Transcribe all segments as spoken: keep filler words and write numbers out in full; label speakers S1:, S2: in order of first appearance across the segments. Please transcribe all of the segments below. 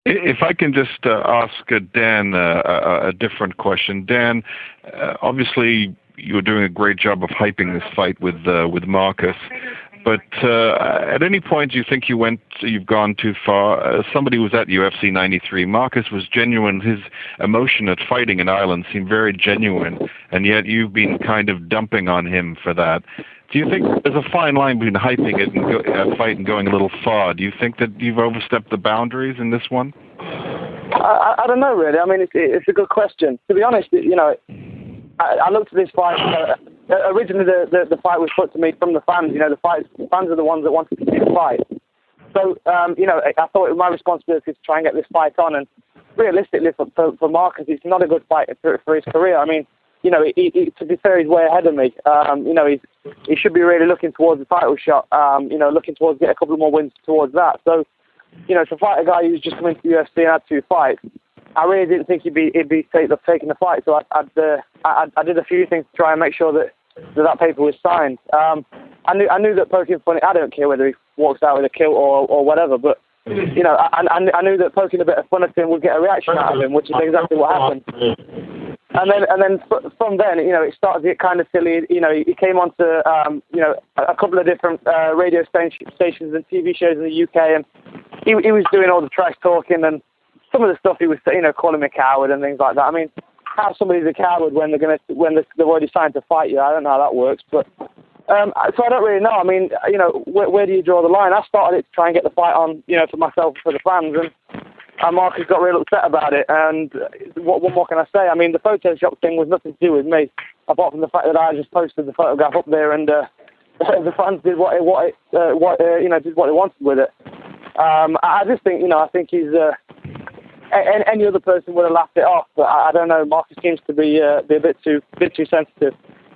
S1: If I can just uh, ask uh, Dan uh, a, a different question. Dan, uh, obviously you're doing a great job of hyping this fight with uh, with Marcus. But uh, at any point, do you think you went, you've gone too far? Uh, somebody was at U F C ninety-three. Marcus was genuine. His emotion at fighting in Ireland seemed very genuine, and yet you've been kind of dumping on him for that. Do you think there's a fine line between hyping it and go, uh, fight and going a little far? Do you think that you've overstepped the boundaries in this one?
S2: I, I don't know, really. I mean, it's, it's a good question. To be honest, you know, I, I looked at this fight. Uh, originally, the, the the fight was put to me from the fans. You know, the, fight, the fans are the ones that wanted to see the fight. So, um, you know, I, I thought it was my responsibility to try and get this fight on. And realistically, for, for, for Marcus, it's not a good fight for, for his career. I mean, you know, he, he, to be fair, he's way ahead of me. Um, you know, he's, he should be really looking towards the title shot. Um, you know, looking towards get a couple more wins towards that. So, you know, to fight a guy who's just come into the U F C and had two fights, I really didn't think he'd be he'd be take, taking the fight. So I I'd, uh, I I did a few things to try and make sure that that, that paper was signed. Um, I knew I knew that poking fun. I don't care whether he walks out with a kilt or or whatever, but you know, I I, I knew that poking a bit of fun at him would get a reaction out of him, which is exactly what happened. And then and then from then, you know, it started to get kind of silly. You know, he came on to um, you know, a couple of different uh, radio stations and T V shows in the U K, and he he was doing all the trash talking and some of the stuff he was, you know, calling me a coward and things like that. I mean, how somebody's a coward when they're gonna when they've already signed to fight you? I don't know how that works, but um, so I don't really know. I mean, you know, where, where do you draw the line? I started it to try and get the fight on, you know, for myself and for the fans, and, and Marcus got real upset about it. And what, what more can I say? I mean, the Photoshop thing was nothing to do with me, apart from the fact that I just posted the photograph up there, and uh, the fans did what it, what it, uh, what uh, you know, did what they wanted with it. Um, I just think, you know, I think he's. Uh, Any other person would have laughed it off, but I don't know. Marcus seems to be, uh, be a bit too, bit too sensitive.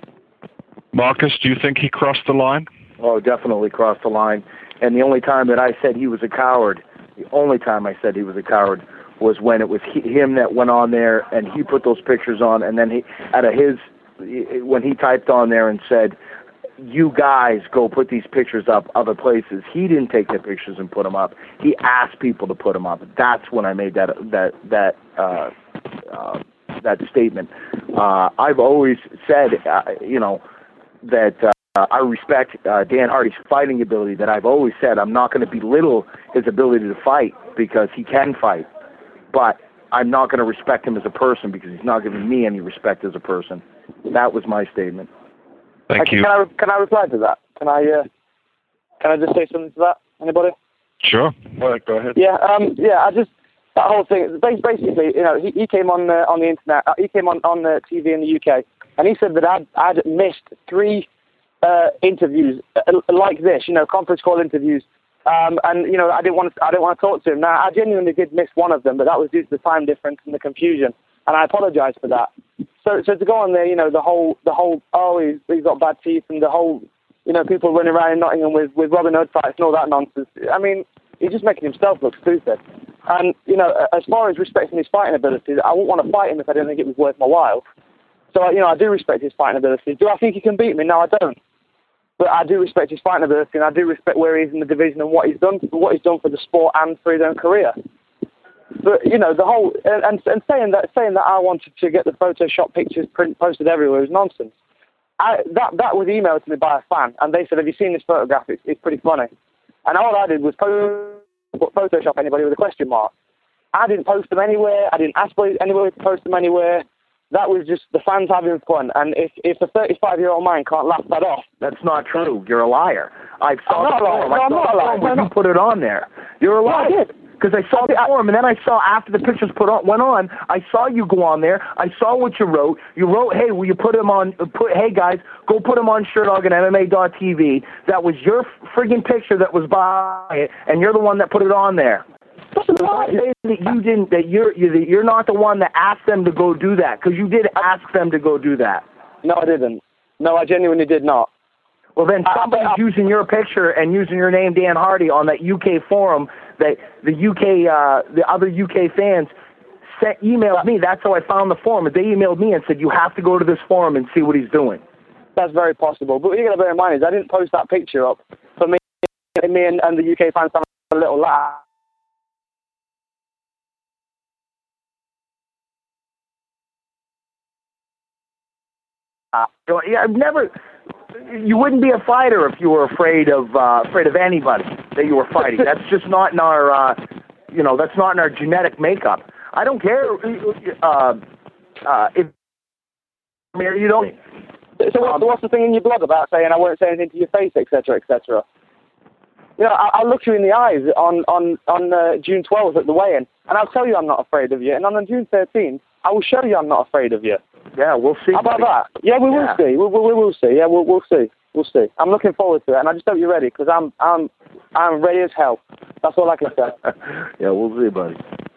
S1: Marcus, do you think he crossed the line?
S3: Oh, definitely crossed the line. And the only time that I said he was a coward, the only time I said he was a coward was when it was he, him that went on there and he put those pictures on, and then he, out of his, when he typed on there and said, "You guys go put these pictures up other places." He didn't take the pictures and put them up. He asked people to put them up. That's when I made that that that uh, uh, that statement. Uh, I've always said, uh, you know, that uh, I respect uh, Dan Hardy's fighting ability. That I've always said I'm not going to belittle his ability to fight because he can fight, but I'm not going to respect him as a person because he's not giving me any respect as a person. That was my statement.
S1: Thank you.
S2: Can I, can I reply to that? Can I uh, can I just say something to that? Anybody?
S1: Sure. All right, go ahead.
S2: Yeah, um, yeah. I just that whole thing. Basically, you know, he, he came on uh, on the internet. Uh, he came on on the T V in the U K, and he said that I'd I'd missed three uh, interviews uh, like this. You know, conference call interviews. Um, and you know, I didn't want to I didn't want to talk to him. Now, I genuinely did miss one of them, but that was due to the time difference and the confusion, and I apologise for that. So, so to go on there, you know, the whole, the whole, oh, he's, he's got bad teeth, and the whole, you know, people running around in Nottingham with, with Robin Hood fights and all that nonsense. I mean, he's just making himself look stupid. And, you know, as far as respecting his fighting abilities, I wouldn't want to fight him if I didn't think it was worth my while. So, you know, I do respect his fighting abilities. Do I think he can beat me? No, I don't. But I do respect his fighting ability, and I do respect where he is in the division and what he's done, what he's done for the sport and for his own career. But you know, the whole and, and saying that saying that I wanted to get the Photoshop pictures print posted everywhere was nonsense. I, that that was emailed to me by a fan, and they said, "Have you seen this photograph? It's, it's pretty funny." And all I did was post, Photoshop anybody with a question mark. I didn't post them anywhere. I didn't ask anybody to post them anywhere. That was just the fans having fun. And if if a thirty-five-year-old man can't laugh that off,
S3: that's not true. You're a liar. I saw
S2: I'm
S3: the form.
S2: No,
S3: I
S2: I'm
S3: saw
S2: not
S3: the
S2: a liar.
S3: form when
S2: no,
S3: you put it on there. You're a liar.
S2: No, I did.
S3: Because I saw the form, and then I saw after the pictures put on, went on, I saw you go on there. I saw what you wrote. You wrote, "Hey, will you put him on? Put, hey guys, go put him on Sherdog and M M A dot T V." That was your friggin' picture that was by it, and you're the one that put it on there. Don't say that you didn't. That you're you're not the one that asked them to go do that, because you did ask them to go do that.
S2: No, I didn't. No, I genuinely did not.
S3: Well, then somebody's I, I, using your picture and using your name, Dan Hardy, on that U K forum that the U K, uh, the other U K fans sent, emailed me. That's how I found the forum. They emailed me and said, "You have to go to this forum and see what he's doing."
S2: That's very possible. But what you got to bear in mind is I didn't post that picture up for me, me and, and the U K fans to have a little laugh.
S3: Uh, yeah, I've never. You wouldn't be a fighter if you were afraid of uh, afraid of anybody that you were fighting. That's just not in our, uh, you know, that's not in our genetic makeup. I don't care uh, uh, if you don't.
S2: So what's, what's the thing in your blog about saying I won't say anything to your face, et cetera, et cetera? You know, I, I'll look you in the eyes on on on uh, June twelfth at the weigh-in, and I'll tell you I'm not afraid of you. And on June thirteenth, I will show you I'm not afraid of you.
S3: Yeah, we'll see.
S2: How about that? Yeah, we will
S3: yeah.
S2: see. We, we, we will see. Yeah, we'll we'll see. We'll see. I'm looking forward to it, and I just hope you're ready because I'm I'm I'm ready as hell. That's all I can say.
S3: Yeah, we'll see, buddy.